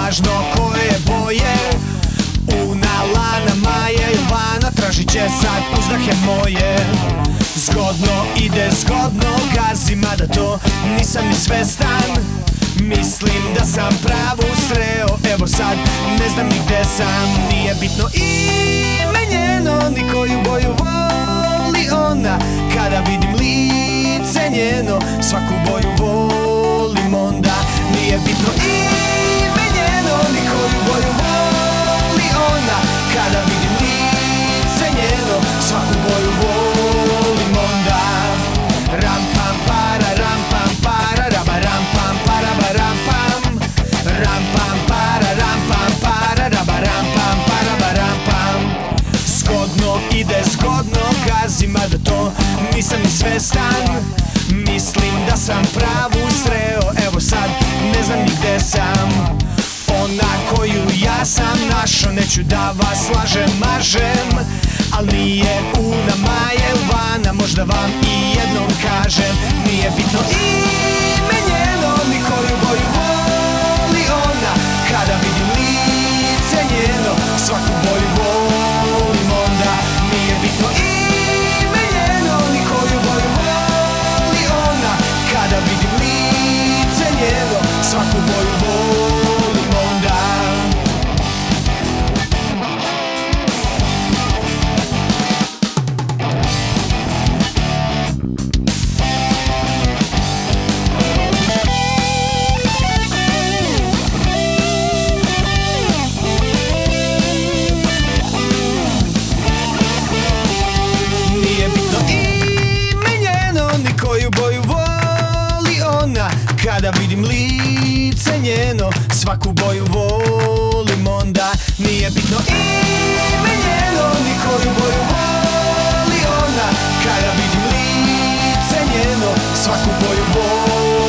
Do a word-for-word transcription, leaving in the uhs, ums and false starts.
važno koje boje. Una, Lana, Maja i Ivana tražit će sad uzdahe moje. Zgodno ide, zgodno gazi, mada to nisam ni svestan. Mislim da sam pravu sreo, evo sad ne znam ni gde sam. Nije bitno ime njeno, ni koju boju voli ona. Kada vidim lice njeno, svaku boju volim onda. Nije bitno ime njeno, ni koju boju voli ona. Kada vidim lice njeno, svaku boju volim onda. Ram pam para, ram pam para, raba ram pam para, ba ram pam. Ram pam para, ram pam para, raba ram pam para, ba ram pam. Zgodno ide, zgodno gazi, mada to nisam ni svestan. Mislim da sam pravu sreo, evo sad ne znam ni gde sam. Ona koju ja sam našao, neću da vas lažem, mažem. Al nije Una, Maja, Ivana, možda vam i jednom kažem. Nije bitno ime njeno, ni koju boju voli ona. Kada vidim lice njeno, svaku boju volim onda. Nije bitno ime njeno, ni koju boju voli ona. Kada vidim lice njeno, svaku boju volim onda. Kada vidim lice njeno, svaku boju volim onda. Nije bitno ime njeno, ni koju boju voli ona. Kada vidim lice njeno, svaku boju volim.